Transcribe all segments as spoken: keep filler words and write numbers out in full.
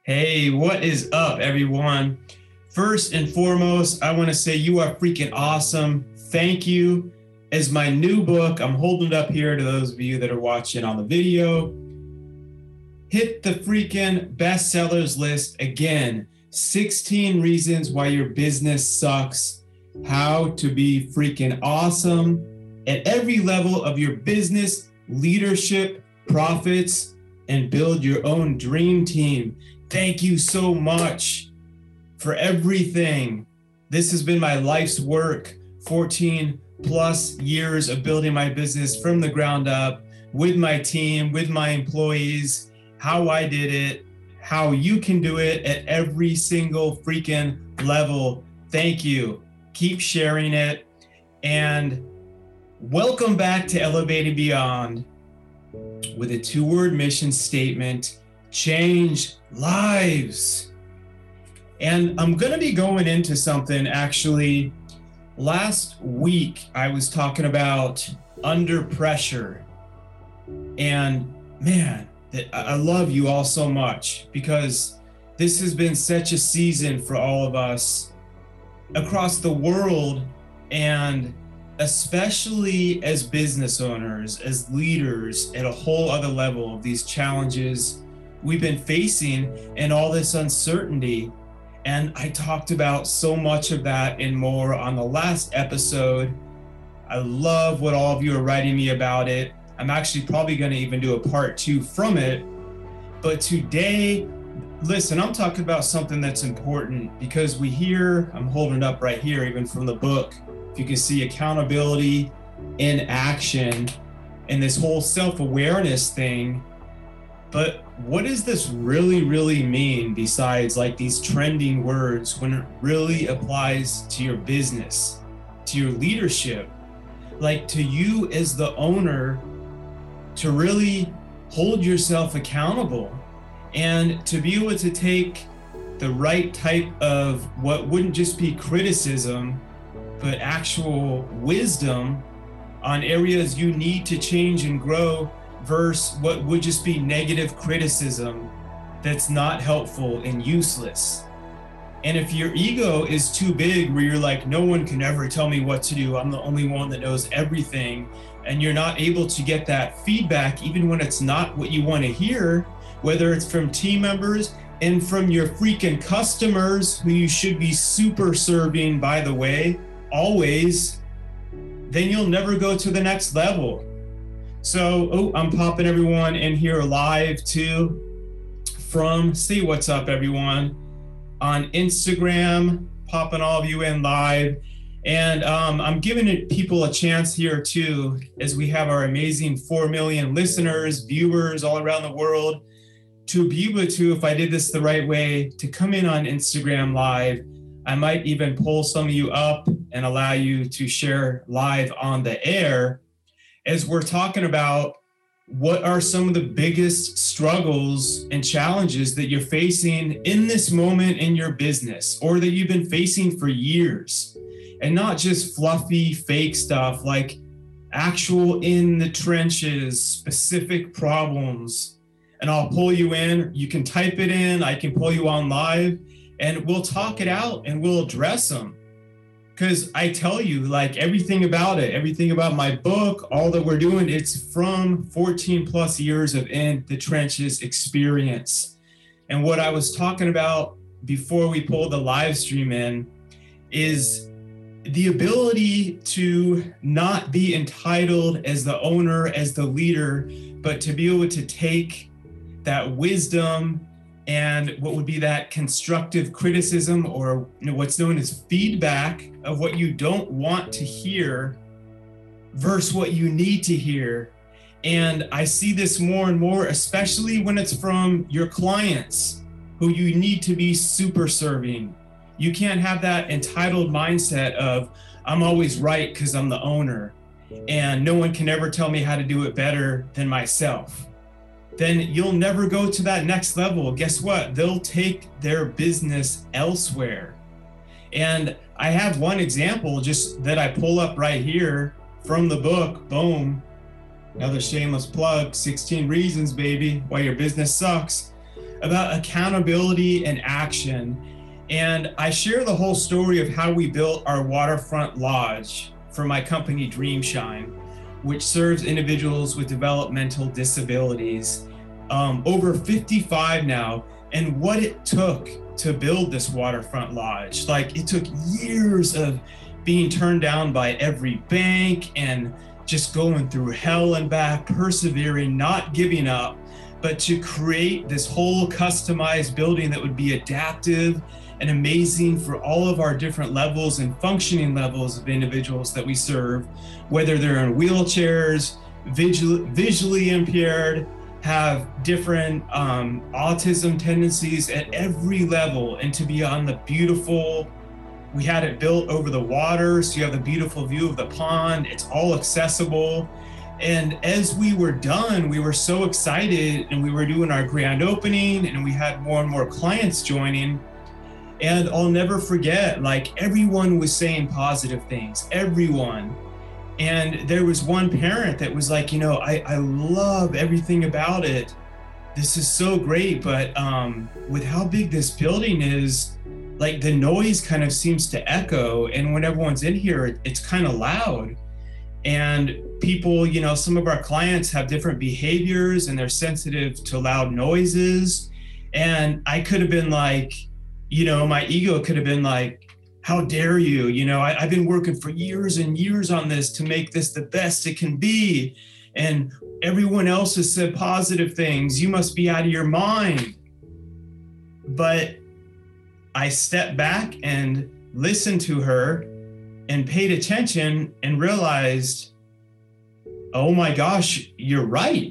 Hey, what is up, everyone? First and foremost, I want to say you are freaking awesome. Thank you. As my new book, I'm holding it up here to those of you that are watching on the video. Hit the freaking bestsellers list again. sixteen reasons why your business sucks. How to be freaking awesome at every level of your business, leadership, profits, and build your own dream team. Thank you so much for everything. This has been my life's work, fourteen plus years of building my business from the ground up with my team, with my employees, how I did it, how you can do it at every single freaking level. Thank you. Keep sharing it. And welcome back to Elevating Beyond with a two-word mission statement: change lives. And I'm going to be going into something. Actually, last week I was talking about under pressure, and man, that I love you all so much, because this has been such a season for all of us across the world, and especially as business owners, as leaders at a whole other level of these challenges we've been facing and all this uncertainty. And I talked about so much of that and more on the last episode. I love what all of you are writing me about it. I'm actually probably going to even do a part two from it. But today, listen, I'm talking about something that's important, because we hear, I'm holding it up right here, even from the book, if you can see, accountability in action and this whole self-awareness thing. But what does this really, really mean, besides like these trending words, when it really applies to your business, to your leadership, like to you as the owner, to really hold yourself accountable and to be able to take the right type of what wouldn't just be criticism, but actual wisdom on areas you need to change and grow, versus what would just be negative criticism that's not helpful and useless. And if your ego is too big, where you're like, no one can ever tell me what to do, I'm the only one that knows everything, and you're not able to get that feedback even when it's not what you want to hear, whether it's from team members and from your freaking customers, who you should be super serving, by the way, always, then you'll never go to the next level. So, oh, I'm popping everyone in here live too from, see what's up everyone, on Instagram, popping all of you in live. And um, I'm giving it, people a chance here too, as we have our amazing four million listeners, viewers all around the world, to be able to, if I did this the right way, to come in on Instagram live. I might even pull some of you up and allow you to share live on the air, as we're talking about what are some of the biggest struggles and challenges that you're facing in this moment in your business, or that you've been facing for years. And not just fluffy, fake stuff, like actual in the trenches, specific problems. And I'll pull you in. You can type it in. I can pull you on live, and we'll talk it out and we'll address them. Because I tell you, like, everything about it, everything about my book, all that we're doing, it's from fourteen plus years of in the trenches experience. And what I was talking about before we pulled the live stream in is the ability to not be entitled as the owner, as the leader, but to be able to take that wisdom and what would be that constructive criticism, or you know, what's known as feedback of what you don't want to hear versus what you need to hear. And I see this more and more, especially when it's from your clients who you need to be super serving. You can't have that entitled mindset of, I'm always right because I'm the owner and no one can ever tell me how to do it better than myself. Then you'll never go to that next level. Guess what? They'll take their business elsewhere. And I have one example just that I pull up right here from the book. Boom. Another shameless plug, sixteen reasons, baby, why your business sucks. about accountability and action. And I share the whole story of how we built our waterfront lodge for my company Dreamshine, which serves individuals with developmental disabilities, um, over fifty-five now, and what it took to build this waterfront lodge. Like, it took years of being turned down by every bank and just going through hell and back, persevering, not giving up, but to create this whole customized building that would be adaptive and amazing for all of our different levels and functioning levels of individuals that we serve, whether they're in wheelchairs, visual, visually impaired, have different um, autism tendencies at every level, and to be on the beautiful, we had it built over the water, so you have the beautiful view of the pond. It's all accessible. And as we were done, we were so excited, and we were doing our grand opening, and we had more and more clients joining. And I'll never forget, like, everyone was saying positive things, everyone. And there was one parent that was like, you know, I, I love everything about it. This is so great, but um, with how big this building is, like, the noise kind of seems to echo. And when everyone's in here, it, it's kind of loud. And people, you know, some of our clients have different behaviors and they're sensitive to loud noises. And I could have been like, you know, my ego could have been like, how dare you? You know, I, I've been working for years and years on this to make this the best it can be. And everyone else has said positive things. You must be out of your mind. But I stepped back and listened to her and paid attention and realized, oh my gosh, you're right.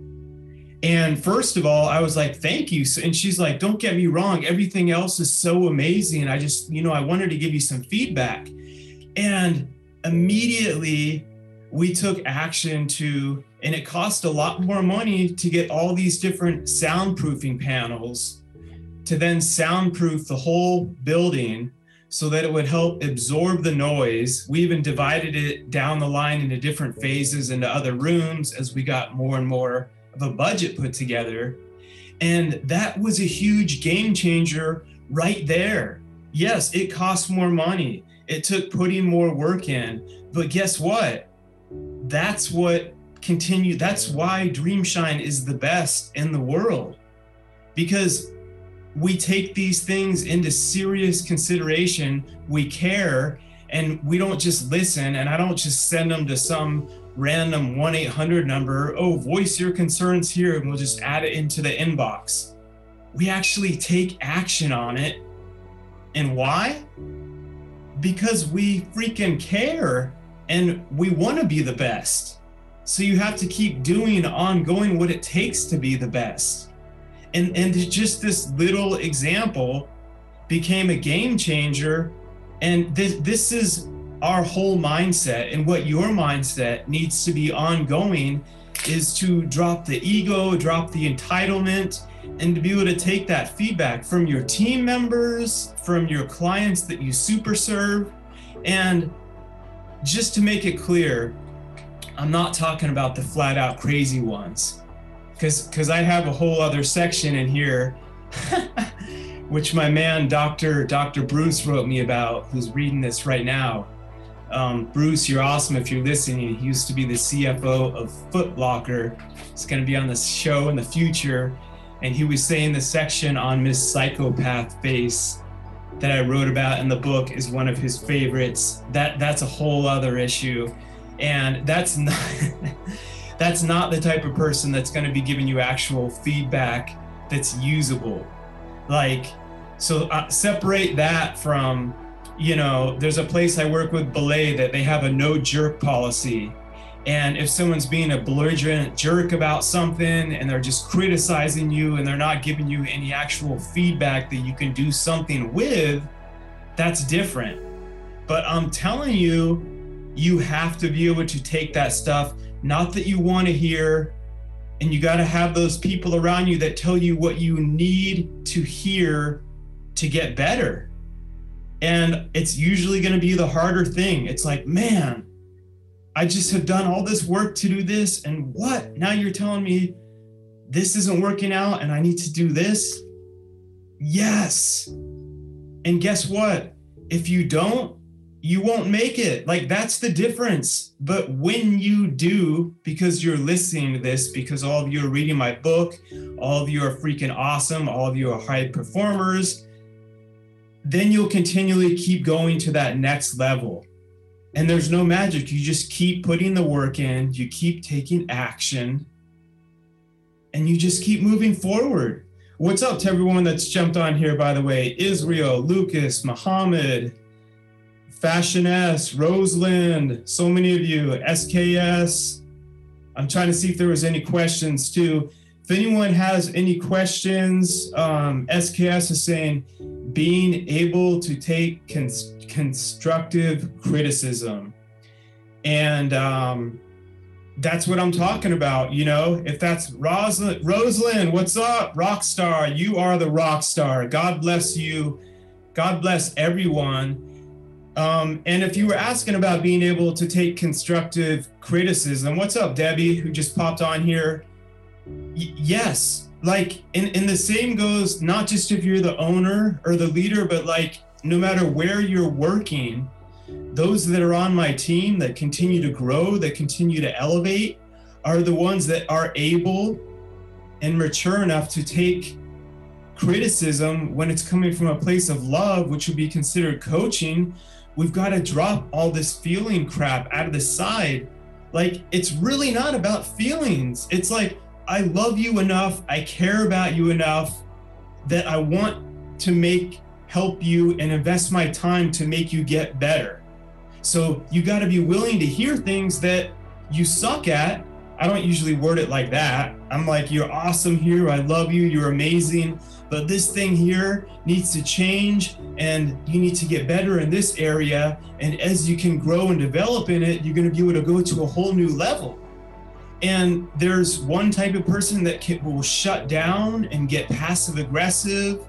And first of all, I was like, thank you. And she's like, don't get me wrong, everything else is so amazing. I just, you know, I wanted to give you some feedback. And immediately we took action to, and it cost a lot more money to get all these different soundproofing panels to then soundproof the whole building so that it would help absorb the noise. We even divided it down the line into different phases into other rooms as we got more and more of a budget put together. And that was a huge game changer right there. Yes, it cost more money. It took putting more work in, but guess what? That's what continued. That's why Dreamshine is the best in the world, because we take these things into serious consideration. We care, and we don't just listen. And I don't just send them to some random one eight hundred number. Oh, voice your concerns here, and we'll just add it into the inbox. We actually take action on it. And why? Because we freaking care and we want to be the best. So you have to keep doing ongoing what it takes to be the best. And, and just this little example became a game changer. And this, this is our whole mindset. And what your mindset needs to be ongoing is to drop the ego, drop the entitlement, and to be able to take that feedback from your team members, from your clients that you super serve. And just to make it clear, I'm not talking about the flat out crazy ones. Because because I have a whole other section in here, which my man, Doctor Doctor Bruce, wrote me about, who's reading this right now. Um, Bruce, you're awesome if you're listening. He used to be the C F O of Foot Locker. He's going to be on this show in the future. And he was saying the section on Miss Psychopath Face that I wrote about in the book is one of his favorites. That That's a whole other issue. And that's not... That's not the type of person that's going to be giving you actual feedback that's usable. Like, so uh, separate that from, you know, there's a place I work with, Belay, that they have a no jerk policy. And if someone's being a belligerent jerk about something and they're just criticizing you and they're not giving you any actual feedback that you can do something with, that's different. But I'm telling you, you have to be able to take that stuff, not that you want to hear, and you got to have those people around you that tell you what you need to hear to get better. And it's usually going to be the harder thing. It's like, man, I just have done all this work to do this, and what? Now you're telling me this isn't working out and I need to do this? Yes. And guess what? If you don't, you won't make it. Like, that's the difference. But when you do, because you're listening to this, because all of you are reading my book, all of you are freaking awesome, all of you are high performers, then you'll continually keep going to that next level. And there's no magic. You just keep putting the work in, you keep taking action, and you just keep moving forward. What's up to everyone that's jumped on here, by the way? Israel, Lucas, Muhammad, Fashion S, Rosalind, so many of you, S K S. I'm trying to see if there was any questions too. If anyone has any questions, um, S K S is saying, being able to take cons- constructive criticism. And um, that's what I'm talking about. You know, if that's Rosalind, Rosalind, what's up? Rock star, you are the rock star. God bless you. God bless everyone. Um, and if you were asking about being able to take constructive criticism, what's up, Debbie, who just popped on here? Y- yes, like, and, and the same goes, not just if you're the owner or the leader, but like, no matter where you're working, those that are on my team that continue to grow, that continue to elevate, are the ones that are able and mature enough to take criticism when it's coming from a place of love, which would be considered coaching. We've got to drop all this feeling crap out of the side. Like, it's really not about feelings. It's like, I love you enough, I care about you enough that I want to make, help you and invest my time to make you get better. So you got to be willing to hear things that you suck at. I don't usually word it like that. I'm like, you're awesome here, I love you, you're amazing, but this thing here needs to change and you need to get better in this area. And as you can grow and develop in it, you're going to be able to go to a whole new level. And there's one type of person that can, will shut down and get passive aggressive,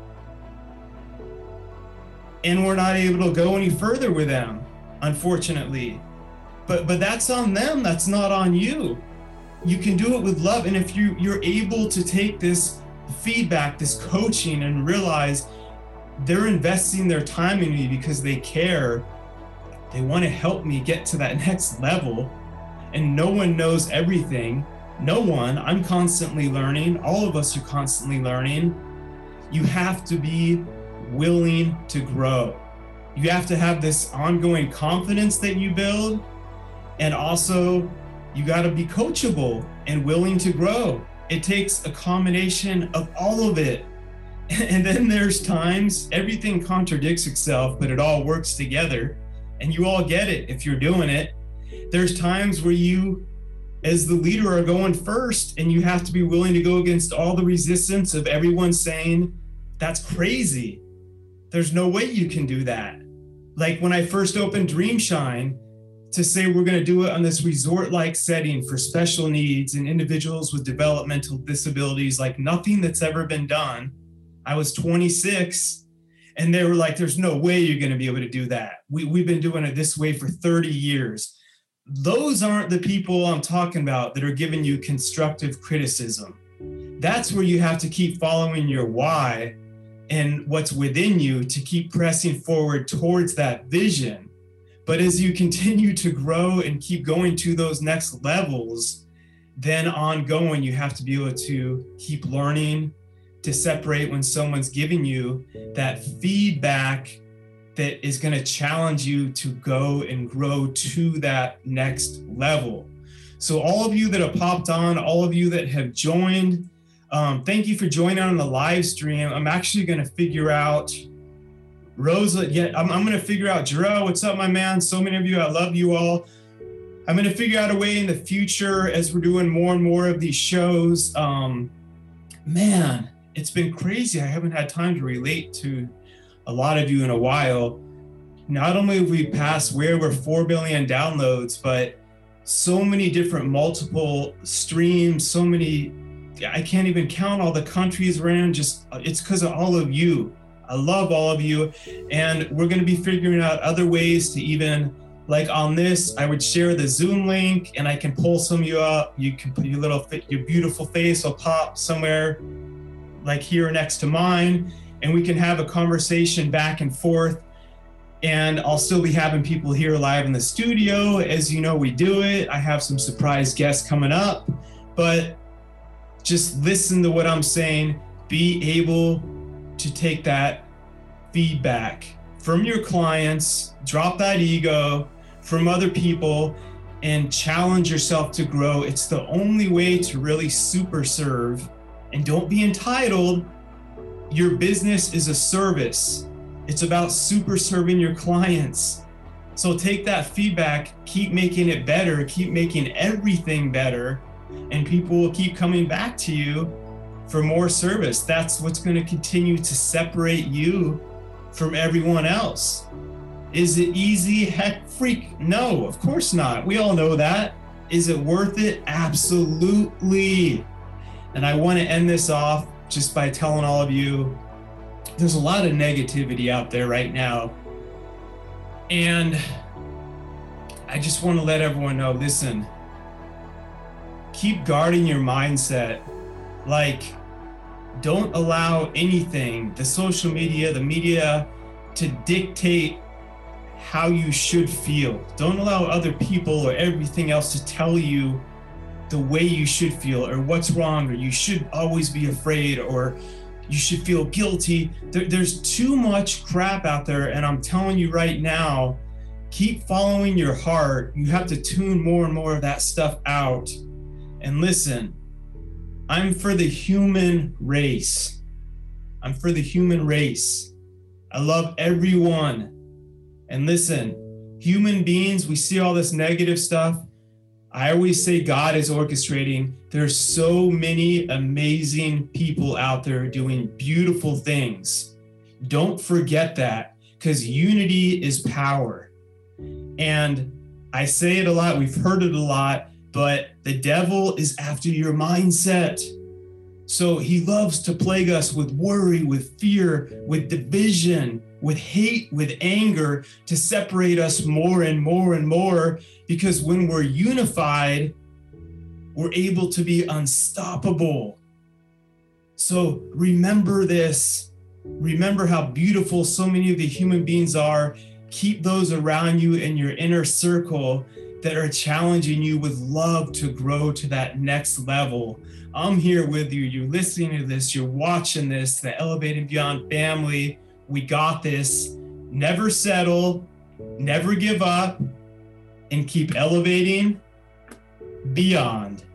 and we're not able to go any further with them, unfortunately. But but that's on them, that's not on you. You can do it with love. And if you, you're able to take this feedback, this coaching, and realize they're investing their time in me because they care, they want to help me get to that next level, and no one knows everything. No one. I'm constantly learning. All of us are constantly learning. You have to be willing to grow. You have to have this ongoing confidence that you build, and also you got to be coachable and willing to grow. It takes a combination of all of it. And then there's times everything contradicts itself, but it all works together, and you all get it if you're doing it. There's times where you, as the leader, are going first, and you have to be willing to go against all the resistance of everyone saying, that's crazy. There's no way you can do that. Like when I first opened Dreamshine, to say we're going to do it on this resort-like setting for special needs and individuals with developmental disabilities, like nothing that's ever been done. I was twenty-six, and they were like, there's no way you're going to be able to do that. We, we've been doing it this way for thirty years. Those aren't the people I'm talking about that are giving you constructive criticism. That's where you have to keep following your why and what's within you to keep pressing forward towards that vision. But as you continue to grow and keep going to those next levels, then ongoing, you have to be able to keep learning to separate when someone's giving you that feedback that is going to challenge you to go and grow to that next level. So all of you that have popped on, all of you that have joined, um, thank you for joining on the live stream. I'm actually going to figure out Rosa, yeah, I'm, I'm going to figure out, Jarrell, what's up, my man? So many of you, I love you all. I'm going to figure out a way in the future as we're doing more and more of these shows. Um, man, it's been crazy. I haven't had time to relate to a lot of you in a while. Not only have we passed way over four billion downloads, but so many different multiple streams, so many, I can't even count all the countries we're in. Just, it's because of all of you. I love all of you, and we're going to be figuring out other ways to even like on this, I would share the Zoom link and I can pull some of you up. You can put your little, your beautiful face will pop somewhere like here next to mine, and we can have a conversation back and forth. And I'll still be having people here live in the studio. As you know, we do it. I have some surprise guests coming up, but just listen to what I'm saying. Be able to take that feedback from your clients, drop that ego, from other people, and challenge yourself to grow. It's the only way to really super serve. And don't be entitled. Your business is a service. It's about super serving your clients. So take that feedback, keep making it better, keep making everything better, and people will keep coming back to you for more service. That's what's going to continue to separate you from everyone else. Is it easy? Heck freak, no, of course not. We all know that. Is it worth it? Absolutely. And I want to end this off just by telling all of you, there's a lot of negativity out there right now. And I just want to let everyone know, listen, keep guarding your mindset. Like, don't allow anything, the social media, the media, to dictate how you should feel. Don't allow other people or everything else to tell you the way you should feel, or what's wrong, or you should always be afraid, or you should feel guilty. There, there's too much crap out there, and I'm telling you right now, keep following your heart. You have to tune more and more of that stuff out. And listen, I'm for the human race. I'm for the human race. I love everyone. And listen, human beings, we see all this negative stuff. I always say God is orchestrating. There's so many amazing people out there doing beautiful things. Don't forget that, because unity is power. And I say it a lot, we've heard it a lot, but the devil is after your mindset. So he loves to plague us with worry, with fear, with division, with hate, with anger, to separate us more and more and more, because when we're unified, we're able to be unstoppable. So remember this. Remember how beautiful so many of the human beings are. Keep those around you in your inner circle that are challenging you with love to grow to that next level. I'm here with you. You're listening to this. You're watching this. The Elevating Beyond family. We got this. Never settle. Never give up. And keep elevating beyond.